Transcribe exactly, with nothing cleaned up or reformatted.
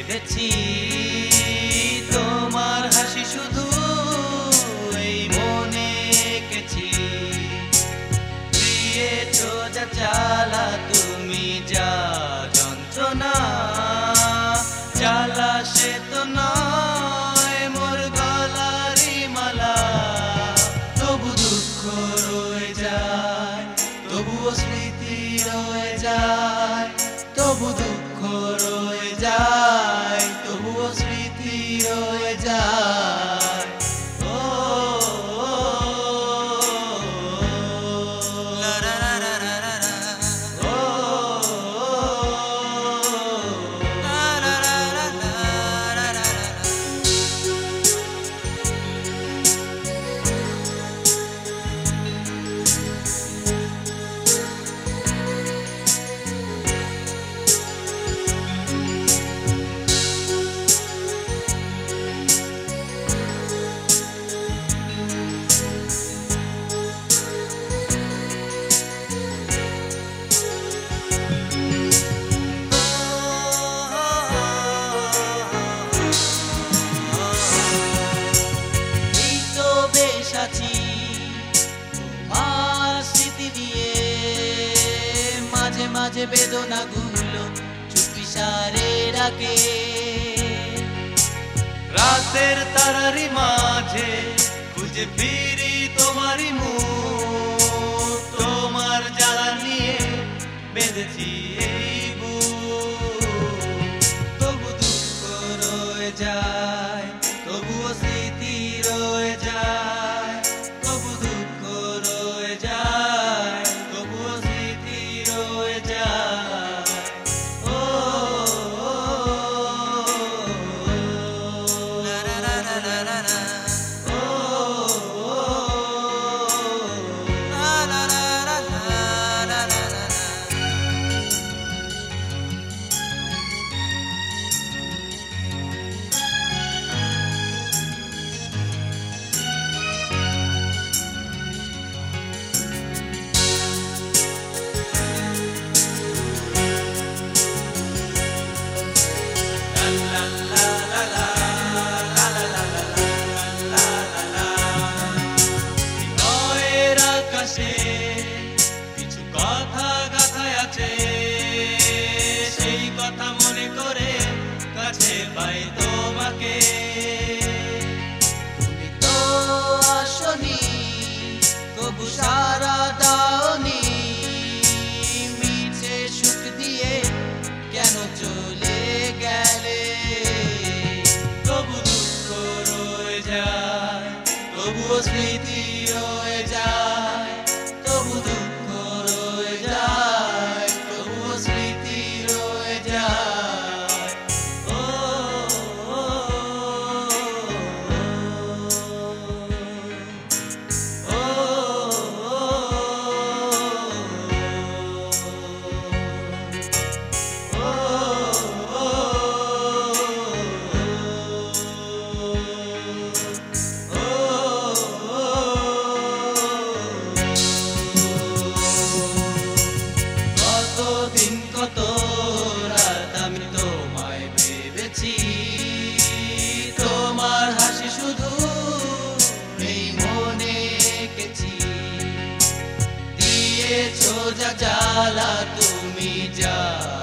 বেঁধেছি তোমার হাসি শুধু এই মনে এঁকেছি দিয়েছো যা জ্বালা তুমি যা যন্ত্রণা জ্বালা সে তো নয় মোর গলারি মালা তবু দুঃখ রয়ে যায় তবুও স্মৃতি রয়ে যায় তবু দুঃখ রয়ে যায় তবুও স্মৃতি রয়ে যায় ও লা লা লা লা লা লা ও লা লা লা লা লা লা মাঝে মাঝে বেদনা গুলো চুপি সারে রাখে রাতের তারারি মাঝে খুঁজে ফিরি তোমারই মুখ তোমার জ্বালা নিয়ে বেঁধেছি এই বুক তবু দুঃখ রয়ে যায় তবুও স্মৃতি রয়ে যায় তবু দুঃখ রয়ে যায় তবুও স্মৃতি রয়ে যায় ও লা লা লা লা লা লা ও লা লা লা লা লা লা লা কিছু কথা গাথায় আছে সেই কথা মনে করে কাছে পাই তোমাকে তুমি তো আসনি কবু সারা দাওনি মিছে সুখ দিয়ে কেন চলে গেলে তবু দুঃখ রয়ে যায় তবুও স্মৃতি রয়ে যায় তবু দুঃখ রয়ে যায় তবুও স্মৃতি রয়ে যায় ও ও কতদিন কত রাত আমি তোমায় ভেবেছি তোমার হাসি শুধু এই মনে এঁকেছি দিয়েছো যা জ্বালা তুমি যা